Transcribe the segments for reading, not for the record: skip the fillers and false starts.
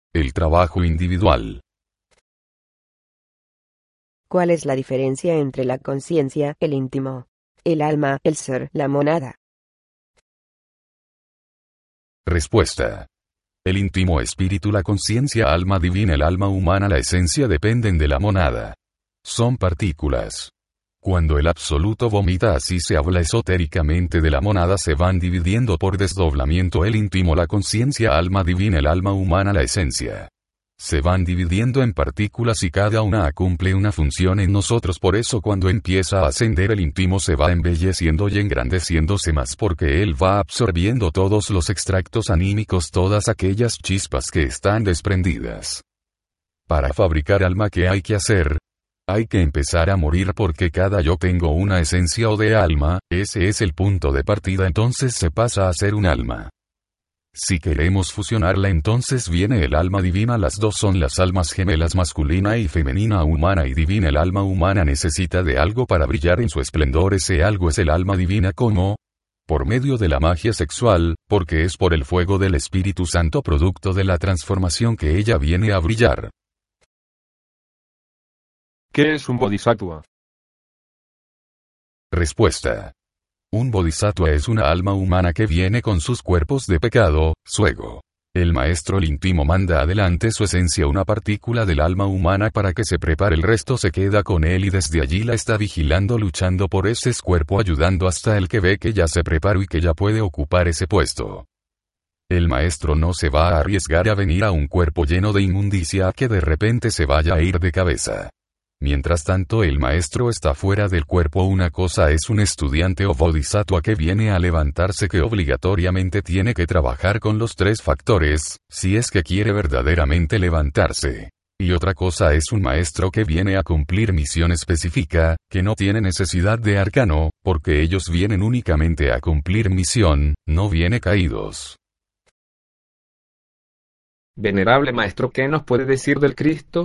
El trabajo individual. ¿Cuál es la diferencia entre la conciencia, el íntimo, el alma, el ser, la monada? Respuesta. El íntimo espíritu, la conciencia, alma divina, el alma humana, la esencia dependen de la monada. Son partículas. Cuando el absoluto vomita, así se habla esotéricamente de la monada, se van dividiendo por desdoblamiento el íntimo, la conciencia, alma divina, el alma humana, la esencia. Se van dividiendo en partículas y cada una cumple una función en nosotros. Por eso cuando empieza a ascender el íntimo se va embelleciendo y engrandeciéndose más, porque él va absorbiendo todos los extractos anímicos, todas aquellas chispas que están desprendidas. Para fabricar alma, ¿qué hay que hacer? Hay que empezar a morir, porque cada yo tengo una esencia o de alma, ese es el punto de partida, entonces se pasa a ser un alma. Si queremos fusionarla, entonces viene el alma divina, las dos son las almas gemelas, masculina y femenina, humana y divina. El alma humana necesita de algo para brillar en su esplendor, ese algo es el alma divina. ¿Cómo? Por medio de la magia sexual, porque es por el fuego del Espíritu Santo, producto de la transformación, que ella viene a brillar. ¿Qué es un bodhisattva? Respuesta. Un bodhisattva es una alma humana que viene con sus cuerpos de pecado, su ego. El maestro, el íntimo, manda adelante su esencia, una partícula del alma humana, para que se prepare, el resto se queda con él y desde allí la está vigilando, luchando por ese cuerpo, ayudando hasta el que ve que ya se preparó y que ya puede ocupar ese puesto. El maestro no se va a arriesgar a venir a un cuerpo lleno de inmundicia a que de repente se vaya a ir de cabeza. Mientras tanto el maestro está fuera del cuerpo. Una cosa es un estudiante o bodhisattva que viene a levantarse, que obligatoriamente tiene que trabajar con los tres factores, si es que quiere verdaderamente levantarse. Y otra cosa es un maestro que viene a cumplir misión específica, que no tiene necesidad de arcano, porque ellos vienen únicamente a cumplir misión, no viene caídos. Venerable maestro, ¿qué nos puede decir del Cristo?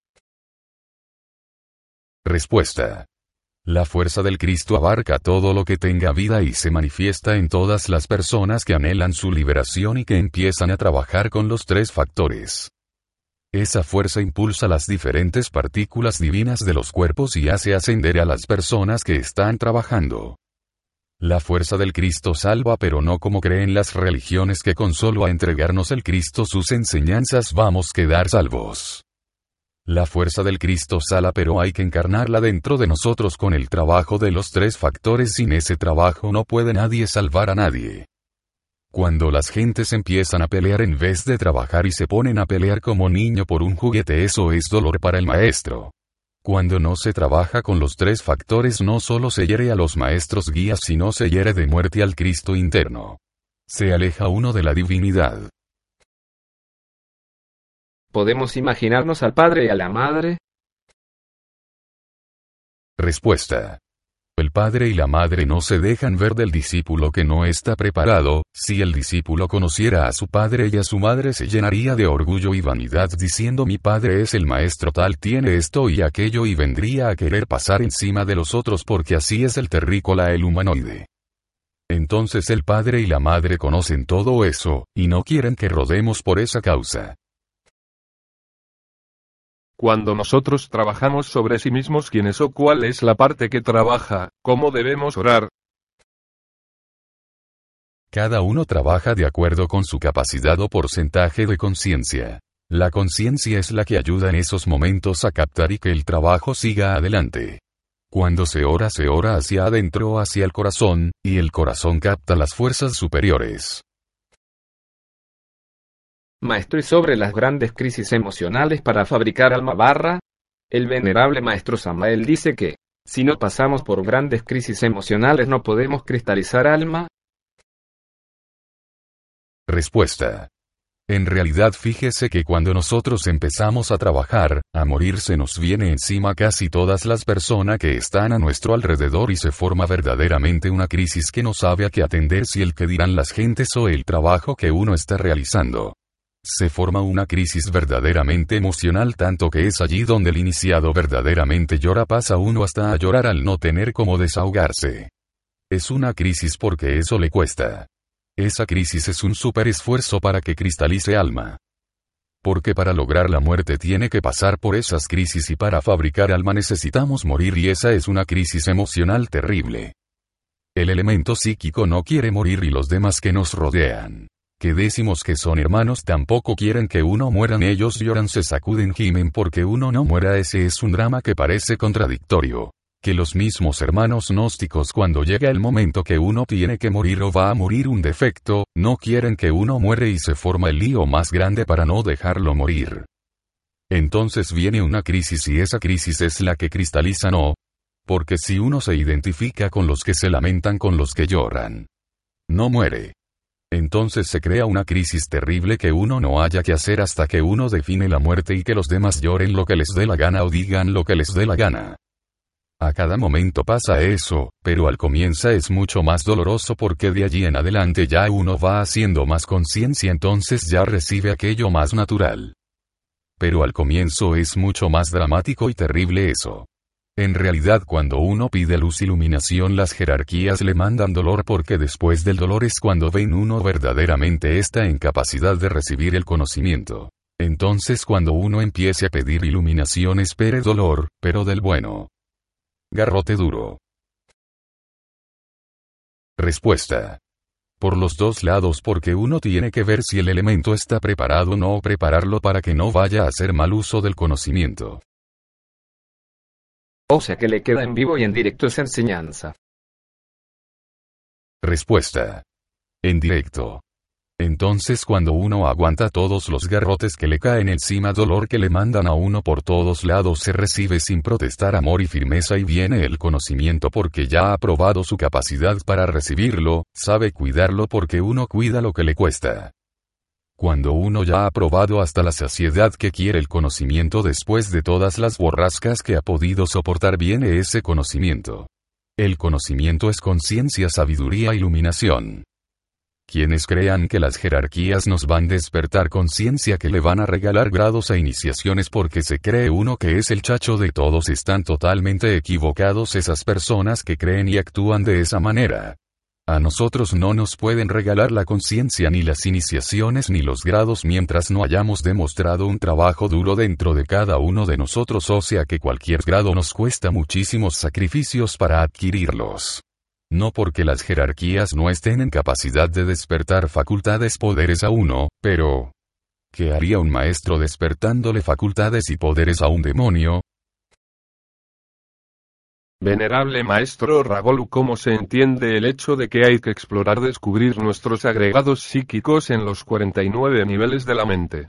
Respuesta. La fuerza del Cristo abarca todo lo que tenga vida y se manifiesta en todas las personas que anhelan su liberación y que empiezan a trabajar con los tres factores. Esa fuerza impulsa las diferentes partículas divinas de los cuerpos y hace ascender a las personas que están trabajando. La fuerza del Cristo salva, pero no como creen las religiones, que con solo a entregarnos el Cristo sus enseñanzas vamos a quedar salvos. La fuerza del Cristo sala, pero hay que encarnarla dentro de nosotros con el trabajo de los tres factores. Sin ese trabajo no puede nadie salvar a nadie. Cuando las gentes empiezan a pelear en vez de trabajar y se ponen a pelear como niño por un juguete, eso es dolor para el maestro. Cuando no se trabaja con los tres factores, no solo se hiere a los maestros guías, sino se hiere de muerte al Cristo interno. Se aleja uno de la divinidad. ¿Podemos imaginarnos al padre y a la madre? Respuesta. El padre y la madre no se dejan ver del discípulo que no está preparado. Si el discípulo conociera a su padre y a su madre, se llenaría de orgullo y vanidad diciendo: mi padre es el maestro tal, tiene esto y aquello, y vendría a querer pasar encima de los otros, porque así es el terrícola, el humanoide. Entonces el padre y la madre conocen todo eso, y no quieren que rodemos por esa causa. Cuando nosotros trabajamos sobre sí mismos, ¿quién es o cuál es la parte que trabaja? ¿Cómo debemos orar? Cada uno trabaja de acuerdo con su capacidad o porcentaje de conciencia. La conciencia es la que ayuda en esos momentos a captar y que el trabajo siga adelante. Cuando se ora hacia adentro, hacia el corazón, y el corazón capta las fuerzas superiores. Maestro, y sobre las grandes crisis emocionales para fabricar alma barra, el venerable maestro Samael dice que, si no pasamos por grandes crisis emocionales, no podemos cristalizar alma. Respuesta. En realidad, fíjese que cuando nosotros empezamos a trabajar, a morir, se nos viene encima casi todas las personas que están a nuestro alrededor y se forma verdaderamente una crisis que no sabe a qué atender, si el que dirán las gentes o el trabajo que uno está realizando. Se forma una crisis verdaderamente emocional, tanto que es allí donde el iniciado verdaderamente llora, pasa uno hasta a llorar al no tener cómo desahogarse. Es una crisis porque eso le cuesta. Esa crisis es un super esfuerzo para que cristalice alma. Porque para lograr la muerte tiene que pasar por esas crisis y para fabricar alma necesitamos morir y esa es una crisis emocional terrible. El elemento psíquico no quiere morir y los demás que nos rodean, que decimos que son hermanos tampoco quieren que uno mueran, ellos lloran, se sacuden, gimen porque uno no muera. Ese es un drama que parece contradictorio. Que los mismos hermanos gnósticos cuando llega el momento que uno tiene que morir o va a morir un defecto, no quieren que uno muere y se forma el lío más grande para no dejarlo morir. Entonces viene una crisis y esa crisis es la que cristaliza, ¿no? Porque si uno se identifica con los que se lamentan, con los que lloran, no muere. Entonces se crea una crisis terrible que uno no haya que hacer hasta que uno define la muerte y que los demás lloren lo que les dé la gana o digan lo que les dé la gana. A cada momento pasa eso, pero al comienzo es mucho más doloroso porque de allí en adelante ya uno va haciendo más conciencia, entonces ya recibe aquello más natural. Pero al comienzo es mucho más dramático y terrible eso. En realidad cuando uno pide luz, iluminación, las jerarquías le mandan dolor porque después del dolor es cuando ven uno verdaderamente está en capacidad de recibir el conocimiento. Entonces cuando uno empiece a pedir iluminación espere dolor, pero del bueno. Garrote duro. Respuesta. Por los dos lados porque uno tiene que ver si el elemento está preparado o no, prepararlo para que no vaya a hacer mal uso del conocimiento. O sea que le queda en vivo y en directo esa enseñanza. Respuesta. En directo. Entonces cuando uno aguanta todos los garrotes que le caen encima, dolor que le mandan a uno por todos lados, se recibe sin protestar amor y firmeza y viene el conocimiento porque ya ha probado su capacidad para recibirlo, sabe cuidarlo porque uno cuida lo que le cuesta. Cuando uno ya ha probado hasta la saciedad que quiere el conocimiento después de todas las borrascas que ha podido soportar, viene ese conocimiento. El conocimiento es conciencia, sabiduría, iluminación. Quienes crean que las jerarquías nos van a despertar conciencia, que le van a regalar grados e iniciaciones porque se cree uno que es el chacho de todos, están totalmente equivocados esas personas que creen y actúan de esa manera. A nosotros no nos pueden regalar la conciencia ni las iniciaciones ni los grados mientras no hayamos demostrado un trabajo duro dentro de cada uno de nosotros, o sea que cualquier grado nos cuesta muchísimos sacrificios para adquirirlos. No porque las jerarquías no estén en capacidad de despertar facultades, poderes a uno, pero ¿qué haría un maestro despertándole facultades y poderes a un demonio? Venerable Maestro Ragolu, ¿cómo se entiende el hecho de que hay que explorar, descubrir nuestros agregados psíquicos en los 49 niveles de la mente?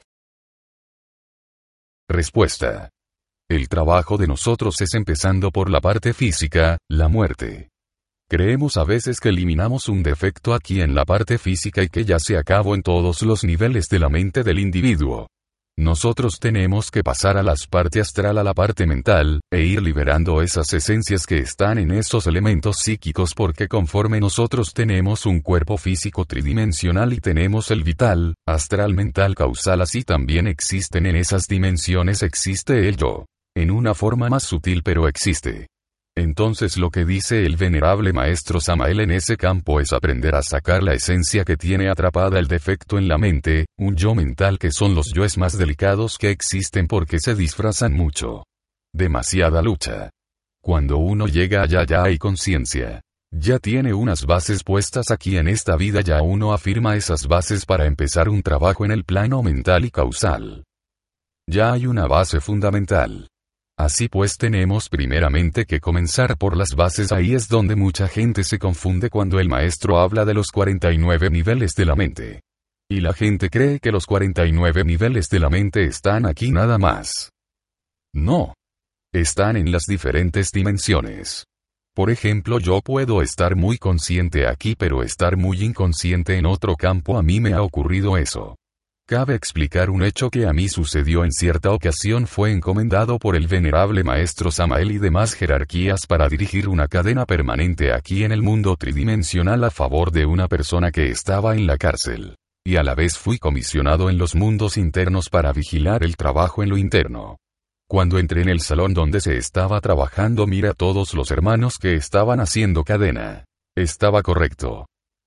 Respuesta. El trabajo de nosotros es empezando por la parte física, la muerte. Creemos a veces que eliminamos un defecto aquí en la parte física y que ya se acabó en todos los niveles de la mente del individuo. Nosotros tenemos que pasar a la parte astral, a la parte mental, e ir liberando esas esencias que están en esos elementos psíquicos, porque conforme nosotros tenemos un cuerpo físico tridimensional y tenemos el vital, astral, mental, causal, así también existen en esas dimensiones, existe el yo. En una forma más sutil, pero existe. Entonces lo que dice el venerable maestro Samael en ese campo es aprender a sacar la esencia que tiene atrapada el defecto en la mente, un yo mental que son los yoes más delicados que existen porque se disfrazan mucho. Demasiada lucha. Cuando uno llega allá ya hay conciencia. Ya tiene unas bases puestas aquí en esta vida, ya uno afirma esas bases para empezar un trabajo en el plano mental y causal. Ya hay una base fundamental. Así pues tenemos primeramente que comenzar por las bases. Ahí es donde mucha gente se confunde cuando el maestro habla de los 49 niveles de la mente. Y la gente cree que los 49 niveles de la mente están aquí nada más. No. Están en las diferentes dimensiones. Por ejemplo, yo puedo estar muy consciente aquí pero estar muy inconsciente en otro campo. A mí me ha ocurrido eso. Cabe explicar un hecho que a mí sucedió en cierta ocasión. Fue encomendado por el venerable maestro Samael y demás jerarquías para dirigir una cadena permanente aquí en el mundo tridimensional a favor de una persona que estaba en la cárcel. Y a la vez fui comisionado en los mundos internos para vigilar el trabajo en lo interno. Cuando entré en el salón donde se estaba trabajando, mira todos los hermanos que estaban haciendo cadena. Estaba correcto.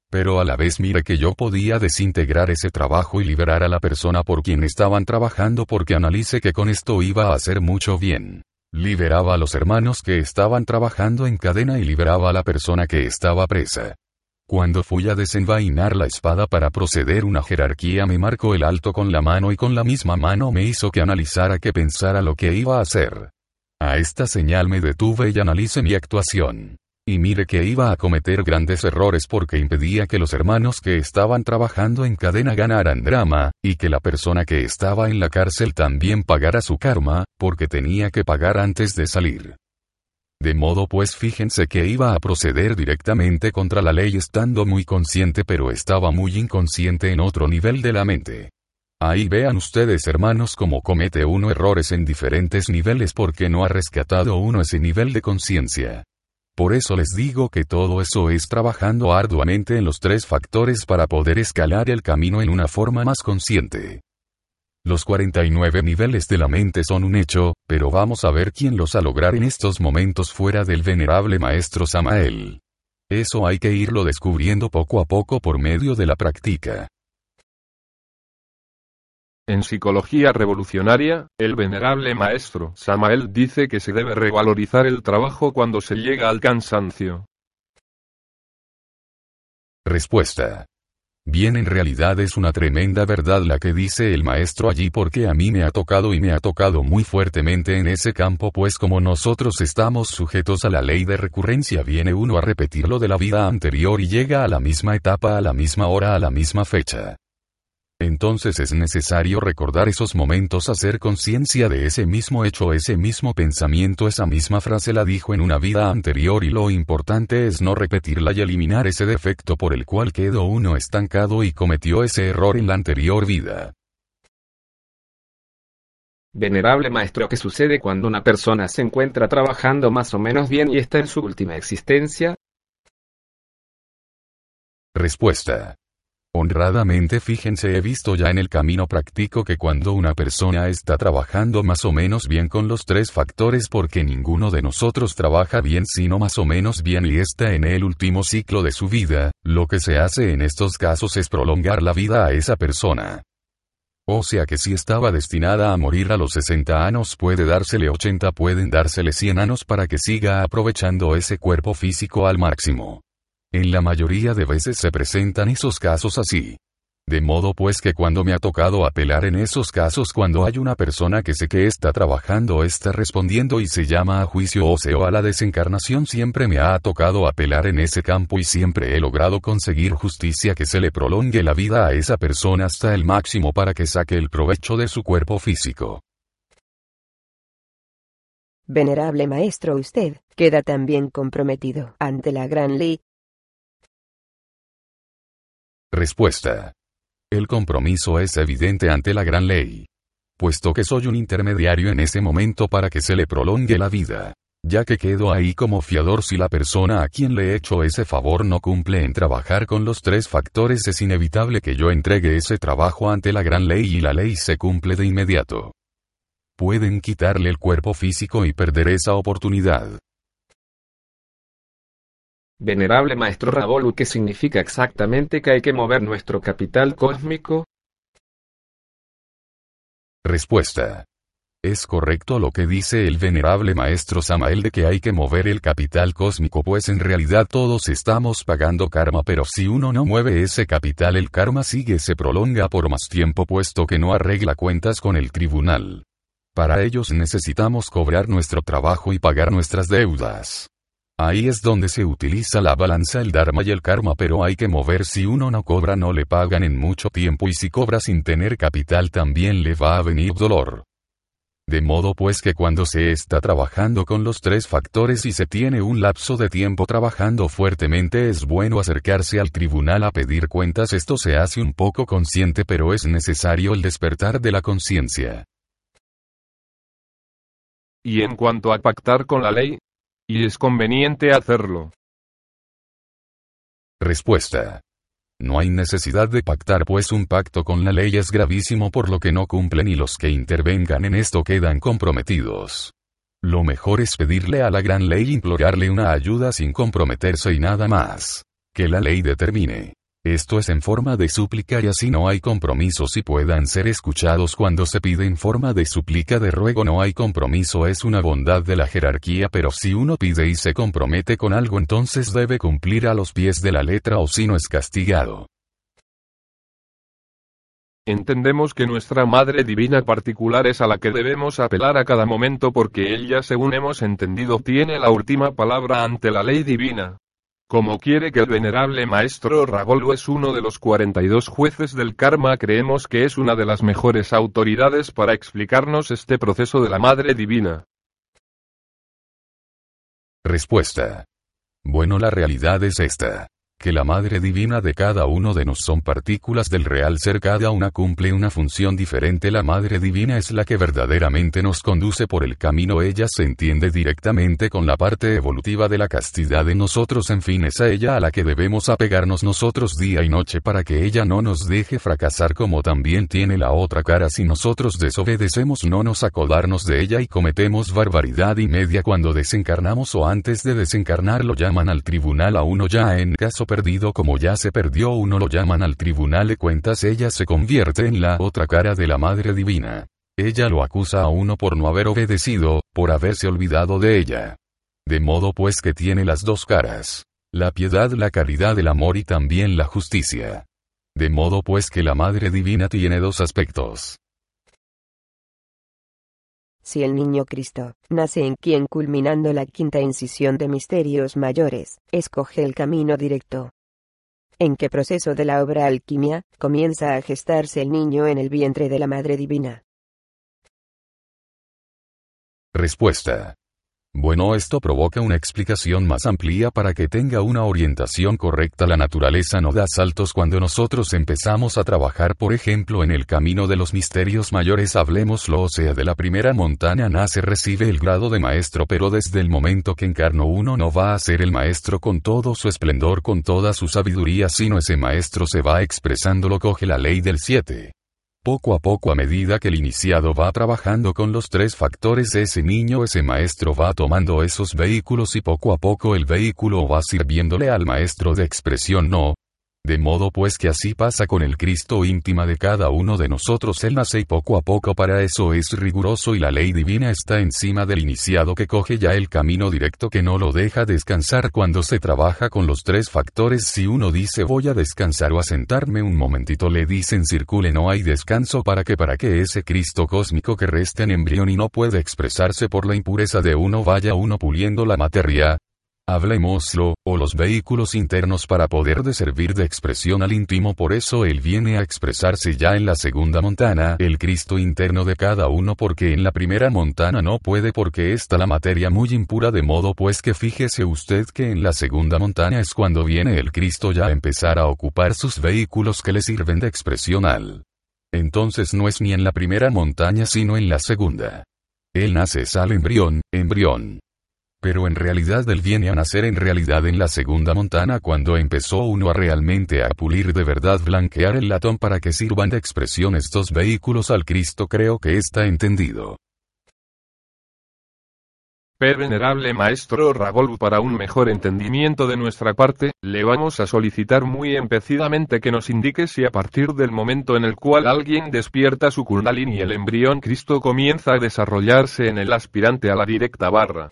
Pero a la vez mire que yo podía desintegrar ese trabajo y liberar a la persona por quien estaban trabajando porque analice que con esto iba a hacer mucho bien. Liberaba a los hermanos que estaban trabajando en cadena y liberaba a la persona que estaba presa. Cuando fui a desenvainar la espada para proceder una jerarquía me marcó el alto con la mano y con la misma mano me hizo que analizara que pensara lo que iba a hacer. A esta señal me detuve y analicé mi actuación. Y mire que iba a cometer grandes errores porque impedía que los hermanos que estaban trabajando en cadena ganaran drama, y que la persona que estaba en la cárcel también pagara su karma, porque tenía que pagar antes de salir. De modo pues fíjense que iba a proceder directamente contra la ley estando muy consciente pero estaba muy inconsciente en otro nivel de la mente. Ahí vean ustedes hermanos cómo comete uno errores en diferentes niveles porque no ha rescatado uno ese nivel de conciencia. Por eso les digo que todo eso es trabajando arduamente en los 3 factores para poder escalar el camino en una forma más consciente. Los 49 niveles de la mente son un hecho, pero vamos a ver quién los ha logrado en estos momentos fuera del venerable maestro Samael. Eso hay que irlo descubriendo poco a poco por medio de la práctica. En Psicología Revolucionaria, el venerable maestro Samael dice que se debe revalorizar el trabajo cuando se llega al cansancio. Respuesta. Bien, en realidad es una tremenda verdad la que dice el maestro allí porque a mí me ha tocado y me ha tocado muy fuertemente en ese campo pues como nosotros estamos sujetos a la ley de recurrencia viene uno a repetir lo de la vida anterior y llega a la misma etapa a la misma hora a la misma fecha. Entonces es necesario recordar esos momentos, hacer conciencia de ese mismo hecho, ese mismo pensamiento, esa misma frase la dijo en una vida anterior y lo importante es no repetirla y eliminar ese defecto por el cual quedó uno estancado y cometió ese error en la anterior vida. Venerable maestro, ¿qué sucede cuando una persona se encuentra trabajando más o menos bien y está en su última existencia? Respuesta. Honradamente fíjense, he visto ya en el camino práctico que cuando una persona está trabajando más o menos bien con los 3 factores porque ninguno de nosotros trabaja bien sino más o menos bien y está en el último ciclo de su vida, lo que se hace en estos casos es prolongar la vida a esa persona. O sea que si estaba destinada a morir a los 60 años puede dársele 80, pueden dársele 100 años para que siga aprovechando ese cuerpo físico al máximo. En la mayoría de veces se presentan esos casos así. De modo pues que cuando me ha tocado apelar en esos casos cuando hay una persona que sé que está trabajando está respondiendo y se llama a juicio o sea a la desencarnación siempre me ha tocado apelar en ese campo y siempre he logrado conseguir justicia que se le prolongue la vida a esa persona hasta el máximo para que saque el provecho de su cuerpo físico. Venerable maestro, usted queda también comprometido ante la gran ley. Respuesta. El compromiso es evidente ante la gran ley. Puesto que soy un intermediario en ese momento para que se le prolongue la vida. Ya que quedo ahí como fiador si la persona a quien le he hecho ese favor no cumple en trabajar con los 3 factores es inevitable que yo entregue ese trabajo ante la gran ley y la ley se cumple de inmediato. Pueden quitarle el cuerpo físico y perder esa oportunidad. Venerable maestro Rabolu, ¿qué significa exactamente que hay que mover nuestro capital cósmico? Respuesta. Es correcto lo que dice el venerable maestro Samael de que hay que mover el capital cósmico pues en realidad todos estamos pagando karma pero si uno no mueve ese capital el karma se prolonga por más tiempo puesto que no arregla cuentas con el tribunal. Para ellos necesitamos cobrar nuestro trabajo y pagar nuestras deudas. Ahí es donde se utiliza la balanza, el dharma y el karma, pero hay que mover. Si uno no cobra no le pagan en mucho tiempo y si cobra sin tener capital también le va a venir dolor. De modo pues que cuando se está trabajando con los 3 factores y se tiene un lapso de tiempo trabajando fuertemente es bueno acercarse al tribunal a pedir cuentas. Esto se hace un poco consciente pero es necesario el despertar de la conciencia. Y en cuanto a pactar con la ley, ¿y es conveniente hacerlo? Respuesta. No hay necesidad de pactar pues un pacto con la ley es gravísimo por lo que no cumplen y los que intervengan en esto quedan comprometidos. Lo mejor es pedirle a la gran ley, implorarle una ayuda sin comprometerse y nada más. Que la ley determine. Esto es en forma de súplica y así no hay compromisos y puedan ser escuchados cuando se pide en forma de súplica. De ruego no hay compromiso, es una bondad de la jerarquía, pero si uno pide y se compromete con algo entonces debe cumplir a los pies de la letra o si no es castigado. Entendemos que nuestra Madre Divina particular es a la que debemos apelar a cada momento porque ella, según hemos entendido, tiene la última palabra ante la ley divina. Como quiere que el venerable maestro Ragolu es uno de los 42 jueces del karma, creemos que es una de las mejores autoridades para explicarnos este proceso de la Madre Divina. Respuesta. Bueno, la realidad es esta. Que la Madre Divina de cada uno de nos son partículas del real ser, cada una cumple una función diferente. La Madre Divina es la que verdaderamente nos conduce por el camino, ella se entiende directamente con la parte evolutiva de la castidad de nosotros, en fin es a ella a la que debemos apegarnos nosotros día y noche para que ella no nos deje fracasar, como también tiene la otra cara. Si nosotros desobedecemos no nos acodarnos de ella y cometemos barbaridad y media cuando desencarnamos o antes de desencarnar lo llaman al tribunal a uno, ya en caso perdido como ya se perdió uno lo llaman al tribunal de cuentas, ella se convierte en la otra cara de la Madre Divina. Ella lo acusa a uno por no haber obedecido, por haberse olvidado de ella. De modo pues que tiene las dos caras. La piedad, la caridad, el amor y también la justicia. De modo pues que la Madre Divina tiene dos aspectos. Si el niño Cristo nace en quien, culminando la quinta incisión de misterios mayores, escoge el camino directo. ¿En qué proceso de la obra alquimia comienza a gestarse el niño en el vientre de la Madre Divina? Respuesta. Bueno, esto provoca una explicación más amplia para que tenga una orientación correcta. La naturaleza no da saltos cuando nosotros empezamos a trabajar, por ejemplo, en el camino de los misterios mayores, hablemoslo, o sea, de la primera montaña nace, recibe el grado de maestro, pero desde el momento que encarnó uno no va a ser el maestro con todo su esplendor, con toda su sabiduría, sino ese maestro se va expresando, lo coge la ley del 7. Poco a poco, a medida que el iniciado va trabajando con los tres factores, ese niño, ese maestro va tomando esos vehículos y poco a poco el vehículo va sirviéndole al maestro de expresión, ¿no? De modo pues que así pasa con el Cristo íntima de cada uno de nosotros, él nace y poco a poco para eso es riguroso y la ley divina está encima del iniciado que coge ya el camino directo, que no lo deja descansar cuando se trabaja con los tres factores. Si uno dice voy a descansar o a sentarme un momentito, le dicen circule, no hay descanso. ¿Para que ese Cristo cósmico que resta en embrión y no puede expresarse por la impureza de uno, vaya uno puliendo la materia? Hablemoslo, o los vehículos internos para poder de servir de expresión al íntimo. Por eso él viene a expresarse ya en la segunda montana, el Cristo interno de cada uno, porque en la primera montana no puede porque está la materia muy impura. De modo pues que fíjese usted que en la segunda montana es cuando viene el Cristo ya a empezar a ocupar sus vehículos que le sirven de expresión al. Entonces no es ni en la primera montaña sino en la segunda. Él nace, sale embrión. Pero en realidad él viene a nacer en realidad en la segunda montana, cuando empezó uno a realmente a pulir de verdad, blanquear el latón para que sirvan de expresión estos vehículos al Cristo. Creo que está entendido. Venerable Maestro Ragolu, para un mejor entendimiento de nuestra parte, le vamos a solicitar muy empecinadamente que nos indique si a partir del momento en el cual alguien despierta su Kundalini el embrión Cristo comienza a desarrollarse en el aspirante a la directa barra.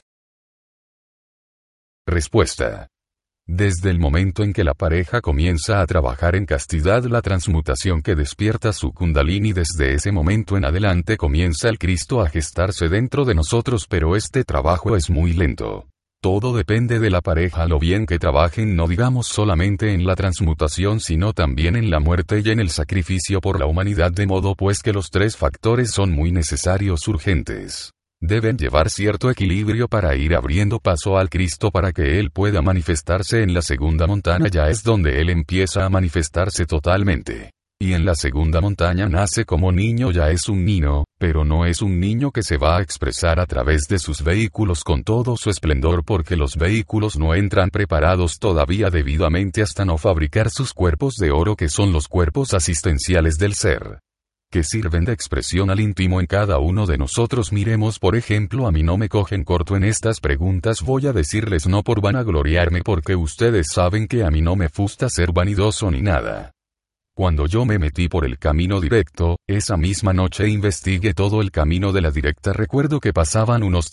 Respuesta. Desde el momento en que la pareja comienza a trabajar en castidad, la transmutación que despierta su Kundalini, desde ese momento en adelante comienza el Cristo a gestarse dentro de nosotros, pero este trabajo es muy lento. Todo depende de la pareja, lo bien que trabajen, no digamos solamente en la transmutación sino también en la muerte y en el sacrificio por la humanidad, de modo pues que los tres factores son muy necesarios, urgentes. Deben llevar cierto equilibrio para ir abriendo paso al Cristo para que Él pueda manifestarse en la segunda montaña, ya es donde Él empieza a manifestarse totalmente. Y en la segunda montaña nace como niño, ya es un niño, pero no es un niño que se va a expresar a través de sus vehículos con todo su esplendor, porque los vehículos no entran preparados todavía debidamente hasta no fabricar sus cuerpos de oro, que son los cuerpos asistenciales del ser. que sirven de expresión al íntimo en cada uno de nosotros. Miremos por ejemplo, a mí no me cogen corto en estas preguntas, voy a decirles no por vanagloriarme, porque ustedes saben que a mí no me gusta ser vanidoso ni nada. Cuando yo me metí por el camino directo, esa misma noche investigué todo el camino de la directa. Recuerdo que pasaban unos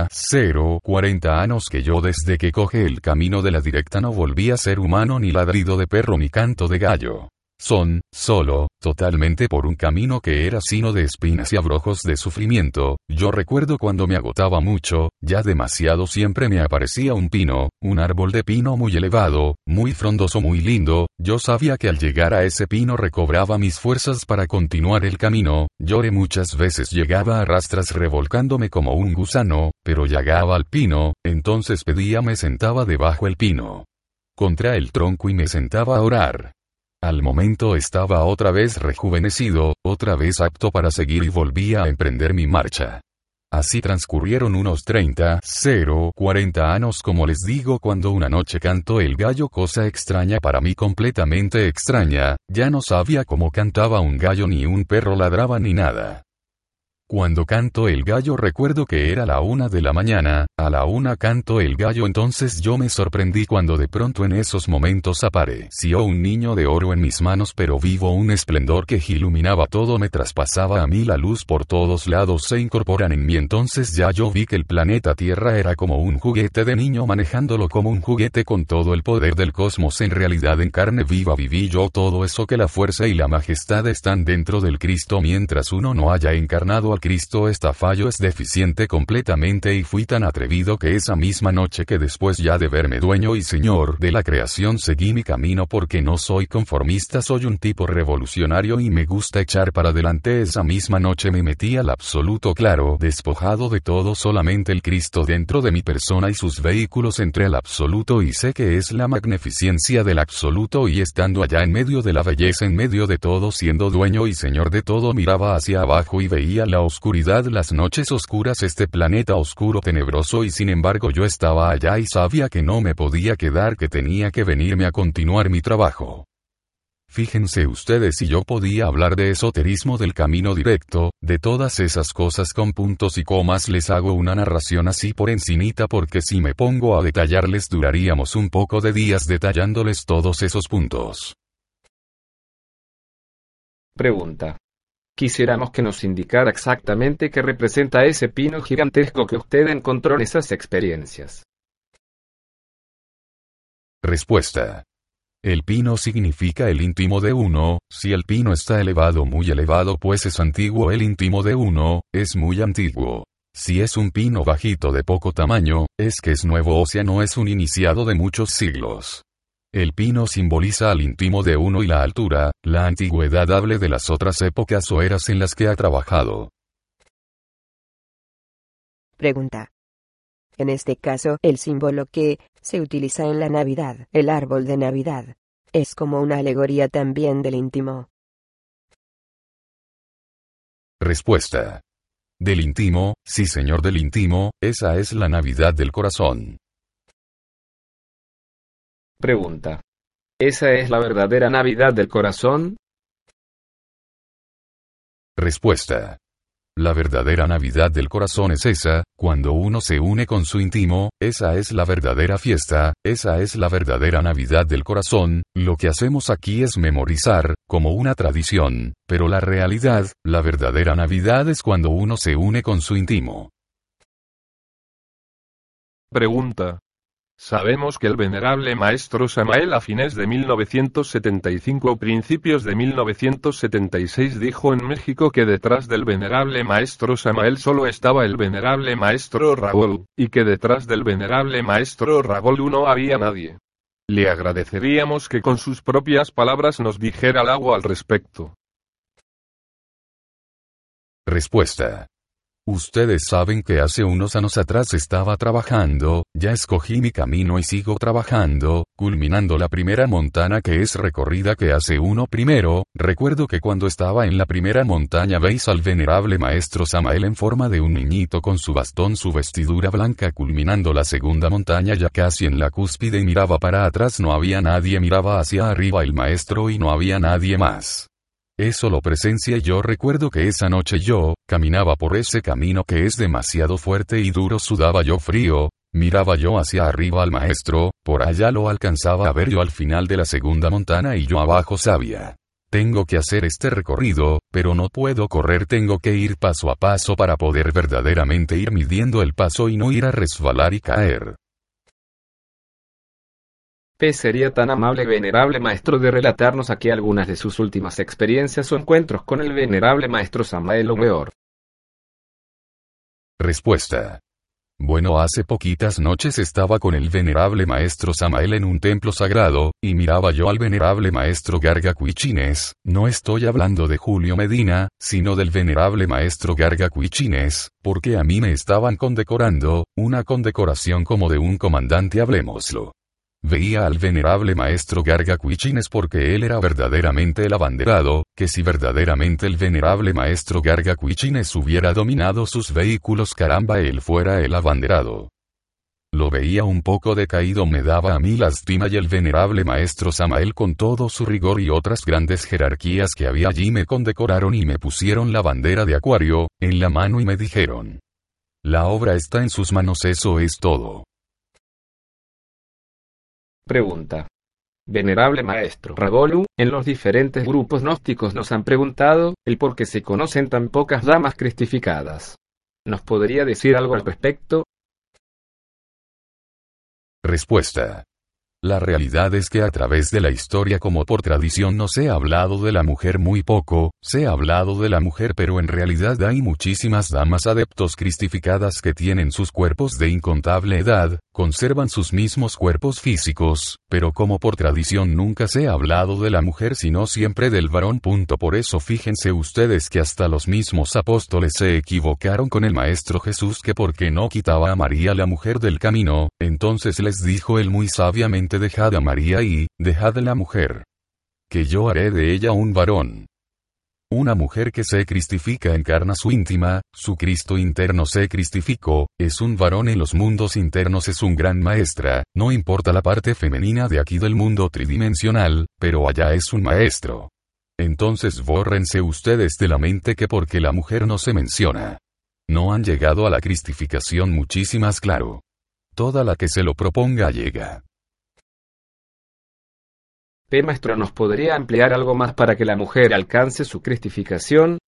40 años que yo desde que cogí el camino de la directa no volví a ser humano, ni ladrido de perro ni canto de gallo. Solo, totalmente por un camino que era sino de espinas y abrojos de sufrimiento. Yo recuerdo cuando me agotaba mucho, ya demasiado, siempre me aparecía un pino, un árbol de pino muy elevado, muy frondoso, muy lindo. Yo sabía que al llegar a ese pino recobraba mis fuerzas para continuar el camino. Lloré muchas veces, llegaba a rastras revolcándome como un gusano, pero llegaba al pino, entonces pedía, me sentaba debajo el pino, contra el tronco, y me sentaba a orar. Al momento estaba otra vez rejuvenecido, otra vez apto para seguir, y volvía a emprender mi marcha. Así transcurrieron unos 40 años, como les digo, cuando una noche cantó el gallo, cosa extraña para mí, completamente extraña. Ya no sabía cómo cantaba un gallo, ni un perro ladraba ni nada. Cuando cantó el gallo recuerdo que era la 1 de la mañana, a la 1 cantó el gallo, entonces yo me sorprendí cuando de pronto en esos momentos apareció un niño de oro en mis manos, pero vivo, un esplendor que iluminaba todo, me traspasaba a mí la luz por todos lados, se incorporan en mí. Entonces ya yo vi que el planeta Tierra era como un juguete de niño, manejándolo como un juguete con todo el poder del cosmos. En realidad en carne viva viví yo todo eso, que la fuerza y la majestad están dentro del Cristo. Mientras uno no haya encarnado Cristo, esta fallo es deficiente completamente, y fui tan atrevido que esa misma noche, que después ya de verme dueño y señor de la creación, seguí mi camino, porque no soy conformista, soy un tipo revolucionario y me gusta echar para adelante. Esa misma noche me metí al absoluto claro, despojado de todo, solamente el Cristo dentro de mi persona y sus vehículos. Entré al absoluto y sé que es la magnificencia del absoluto, y estando allá en medio de la belleza, en medio de todo, siendo dueño y señor de todo, miraba hacia abajo y veía la oscuridad, las noches oscuras, este planeta oscuro, tenebroso, y sin embargo yo estaba allá y sabía que no me podía quedar, que tenía que venirme a continuar mi trabajo. Fíjense ustedes si yo podía hablar de esoterismo, del camino directo, de todas esas cosas con puntos y comas. Les hago una narración así por encimita, porque si me pongo a detallarles duraríamos un poco de días detallándoles todos esos puntos. Pregunta. Quisiéramos que nos indicara exactamente qué representa ese pino gigantesco que usted encontró en esas experiencias. Respuesta. El pino significa el íntimo de uno. Si el pino está elevado, muy elevado, pues es antiguo. El íntimo de uno es muy antiguo. Si es un pino bajito de poco tamaño, es que es nuevo, o sea, no es un iniciado de muchos siglos. El pino simboliza al íntimo de uno, y la altura, la antigüedad. Hable de las otras épocas o eras en las que ha trabajado. Pregunta. En este caso, el símbolo que se utiliza en la Navidad, el árbol de Navidad, es como una alegoría también del íntimo. Respuesta. Del íntimo, sí señor, del íntimo, esa es la Navidad del corazón. Pregunta. ¿Esa es la verdadera Navidad del corazón? Respuesta. La verdadera Navidad del corazón es esa, cuando uno se une con su íntimo, esa es la verdadera fiesta, esa es la verdadera Navidad del corazón. Lo que hacemos aquí es memorizar, como una tradición, pero la realidad, la verdadera Navidad es cuando uno se une con su íntimo. Pregunta. Sabemos que el venerable maestro Samael a fines de 1975 o principios de 1976 dijo en México que detrás del venerable maestro Samael solo estaba el venerable maestro Raúl, y que detrás del venerable maestro Raúl no había nadie. Le agradeceríamos que con sus propias palabras nos dijera algo al respecto. Respuesta. Ustedes saben que hace unos años atrás estaba trabajando, ya escogí mi camino y sigo trabajando, culminando la primera montaña que es recorrida que hace uno primero. Recuerdo que cuando estaba en la primera montaña veis al venerable maestro Samael en forma de un niñito con su bastón, su vestidura blanca. Culminando la segunda montaña ya casi en la cúspide, y miraba para atrás, no había nadie, miraba hacia arriba el maestro y no había nadie más. Eso lo presencia y yo recuerdo que esa noche yo, caminaba por ese camino que es demasiado fuerte y duro, sudaba yo frío, miraba yo hacia arriba al maestro, por allá lo alcanzaba a ver yo al final de la segunda montaña y yo abajo sabía. Tengo que hacer este recorrido, pero no puedo correr, tengo que ir paso a paso para poder verdaderamente ir midiendo el paso y no ir a resbalar y caer. P. ¿Sería tan amable venerable maestro de relatarnos aquí algunas de sus últimas experiencias o encuentros con el venerable maestro Samael Weor? Respuesta. Bueno, hace poquitas noches estaba con el venerable maestro Samael en un templo sagrado, y miraba yo al venerable maestro Garga Cuichines. No estoy hablando de Julio Medina, sino del venerable maestro Garga Cuichines, porque a mí me estaban condecorando, una condecoración como de un comandante, hablemoslo. Veía al venerable maestro Garga Cuichines porque él era verdaderamente el abanderado, que si verdaderamente el venerable maestro Garga Cuichines hubiera dominado sus vehículos, caramba, él fuera el abanderado. Lo veía un poco decaído, me daba a mí lástima, y el venerable maestro Samael con todo su rigor y otras grandes jerarquías que había allí me condecoraron y me pusieron la bandera de Acuario en la mano y me dijeron: la obra está en sus manos, eso es todo. Pregunta. Venerable maestro Rabolu, en los diferentes grupos gnósticos nos han preguntado el por qué se conocen tan pocas damas cristificadas. ¿Nos podría decir algo al respecto? Respuesta. La realidad es que a través de la historia, como por tradición, no se ha hablado de la mujer muy poco, se ha hablado de la mujer, pero en realidad hay muchísimas damas adeptos cristificadas que tienen sus cuerpos de incontable edad, conservan sus mismos cuerpos físicos, pero como por tradición nunca se ha hablado de la mujer sino siempre del varón. Por eso fíjense ustedes que hasta los mismos apóstoles se equivocaron con el Maestro Jesús, que porque no quitaba a María la mujer del camino, entonces les dijo él muy sabiamente: dejad a María y dejad la mujer, que yo haré de ella un varón. Una mujer que se cristifica encarna su íntima, su Cristo interno se cristificó, es un varón en los mundos internos, es un gran maestra, no importa la parte femenina de aquí del mundo tridimensional, pero allá es un maestro. Entonces bórrense ustedes de la mente que porque la mujer no se menciona, no han llegado a la cristificación muchísimas, claro. Toda la que se lo proponga llega. P. Maestro, ¿nos podría ampliar algo más para que la mujer alcance su cristificación?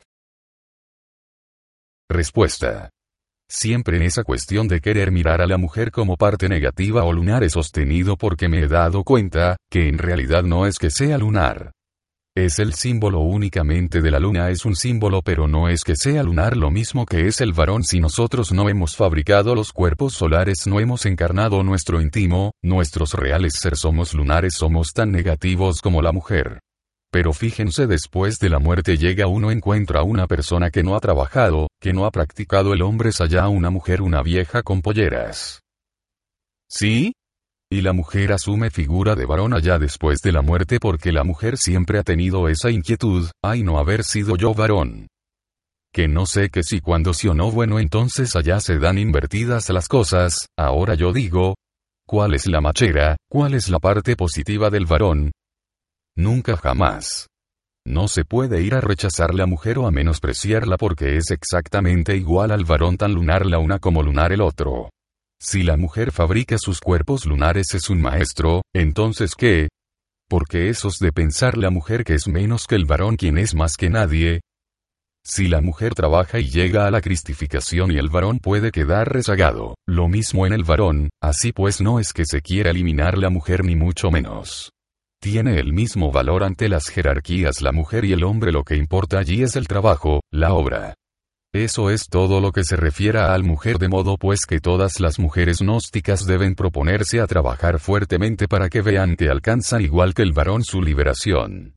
Respuesta. Siempre en esa cuestión de querer mirar a la mujer como parte negativa o lunar he sostenido, porque me he dado cuenta que en realidad no es que sea lunar. Es el símbolo únicamente de la luna, es un símbolo, pero no es que sea lunar lo mismo que es el varón. Si nosotros no hemos fabricado los cuerpos solares, no hemos encarnado nuestro íntimo, nuestros reales ser somos lunares, somos tan negativos como la mujer. Pero fíjense, después de la muerte llega uno, encuentra a una persona que no ha trabajado, que no ha practicado el hombre, es allá una mujer, una vieja con polleras. ¿Sí? Y la mujer asume figura de varón allá después de la muerte, porque la mujer siempre ha tenido esa inquietud: ay, no haber sido yo varón. Que no sé que si cuándo sí o no. Bueno, entonces allá se dan invertidas las cosas. Ahora yo digo, ¿cuál es la machera? ¿Cuál es la parte positiva del varón? Nunca jamás. No se puede ir a rechazar la mujer o a menospreciarla, porque es exactamente igual al varón, tan lunar la una como lunar el otro. Si la mujer fabrica sus cuerpos lunares, es un maestro, entonces ¿qué? Porque esos de pensar la mujer que es menos que el varón, quien es más que nadie. Si la mujer trabaja y llega a la cristificación y el varón puede quedar rezagado, lo mismo en el varón, así pues no es que se quiera eliminar la mujer ni mucho menos. Tiene el mismo valor ante las jerarquías la mujer y el hombre, lo que importa allí es el trabajo, la obra. Eso es todo lo que se refiere a la mujer, de modo pues que todas las mujeres gnósticas deben proponerse a trabajar fuertemente para que vean que alcanzan igual que el varón su liberación.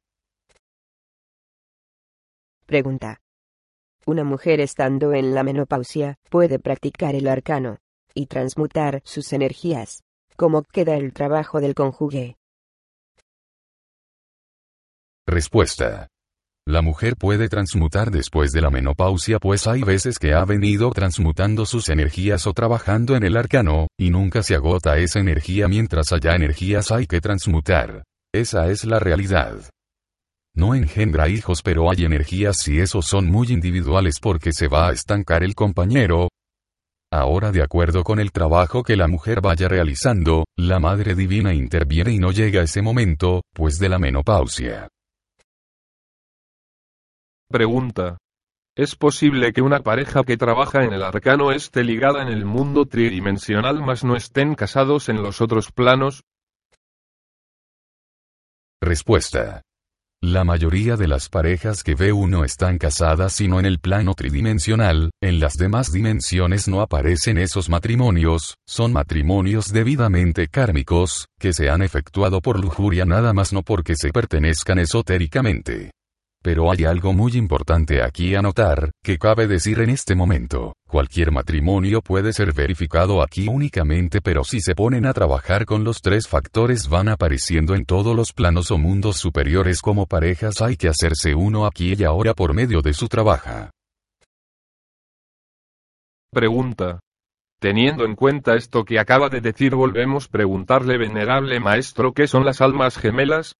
Pregunta. Una mujer estando en la menopausia puede practicar el arcano y transmutar sus energías. ¿Cómo queda el trabajo del cónyuge? Respuesta. La mujer puede transmutar después de la menopausia, pues hay veces que ha venido transmutando sus energías o trabajando en el arcano, y nunca se agota esa energía. Mientras haya energías hay que transmutar. Esa es la realidad. no engendra hijos, pero hay energías si esos son muy individuales porque se va a estancar el compañero. Ahora, de acuerdo con el trabajo que la mujer vaya realizando, la Madre Divina interviene y no llega ese momento, pues de la menopausia. Pregunta. ¿Es posible que una pareja que trabaja en el arcano esté ligada en el mundo tridimensional mas no estén casados en los otros planos? Respuesta. La mayoría de las parejas que ve uno están casadas sino en el plano tridimensional, en las demás dimensiones no aparecen esos matrimonios, son matrimonios debidamente kármicos, que se han efectuado por lujuria nada más, no porque se pertenezcan esotéricamente. Pero hay algo muy importante aquí a notar, que cabe decir en este momento: cualquier matrimonio puede ser verificado aquí únicamente, pero si se ponen a trabajar con los tres factores van apareciendo en todos los planos o mundos superiores como parejas. Hay que hacerse uno aquí y ahora por medio de su trabajo. Pregunta. Teniendo en cuenta esto que acaba de decir, volvemos a preguntarle, venerable maestro, ¿qué son las almas gemelas?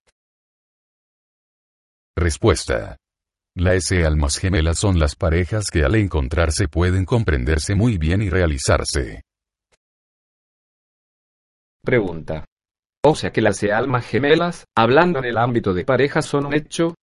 Respuesta. Las almas gemelas son las parejas que al encontrarse pueden comprenderse muy bien y realizarse. Pregunta. O sea que las almas gemelas, hablando en el ámbito de parejas, son un hecho.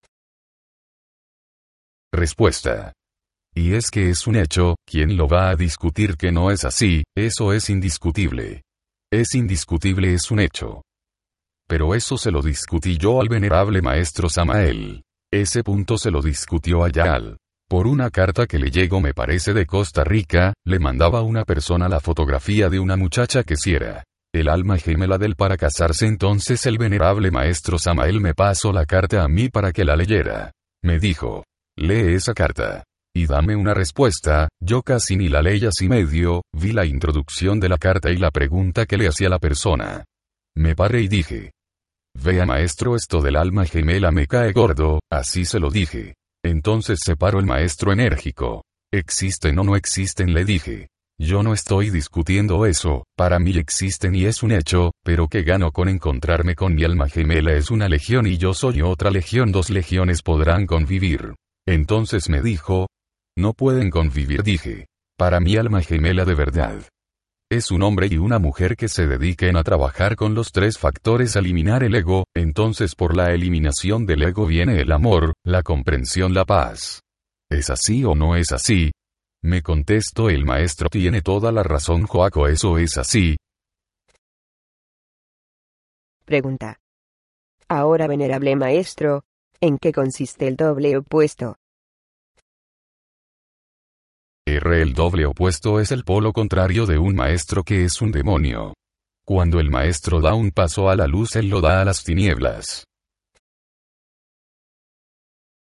Respuesta. Y es que es un hecho, ¿quién lo va a discutir que no es así? Eso es indiscutible. Es indiscutible, es un hecho. Pero eso se lo discutí yo al venerable maestro Samael. Ese punto se lo discutió a Yaal. Por una carta que le llegó, me parece de Costa Rica, le mandaba a una persona la fotografía de una muchacha que si era el alma gemela del para casarse. Entonces el venerable maestro Samael me pasó la carta a mí para que la leyera. Me dijo: lee esa carta y dame una respuesta. Yo casi ni la leí, así medio, vi la introducción de la carta y la pregunta que le hacía la persona. Me paré y dije: vea maestro, esto del alma gemela me cae gordo, así se lo dije. Entonces se paró el maestro enérgico. ¿Existen o no existen?, le dije. Yo no estoy discutiendo eso, para mí existen y es un hecho, pero ¿qué gano con encontrarme con mi alma gemela? Es una legión y yo soy otra legión, 2 legiones podrán convivir. Entonces me dijo: no pueden convivir. Dije: para mi alma gemela de verdad es un hombre y una mujer que se dediquen a trabajar con los 3 factores, a eliminar el ego. Entonces por la eliminación del ego viene el amor, la comprensión, la paz. ¿Es así o no es así? Me contestó el maestro: tiene toda la razón, Joaco, eso es así. Pregunta. Ahora, venerable maestro, ¿en qué consiste el doble opuesto? El doble opuesto es el polo contrario de un maestro, que es un demonio. Cuando el maestro da un paso a la luz, él lo da a las tinieblas.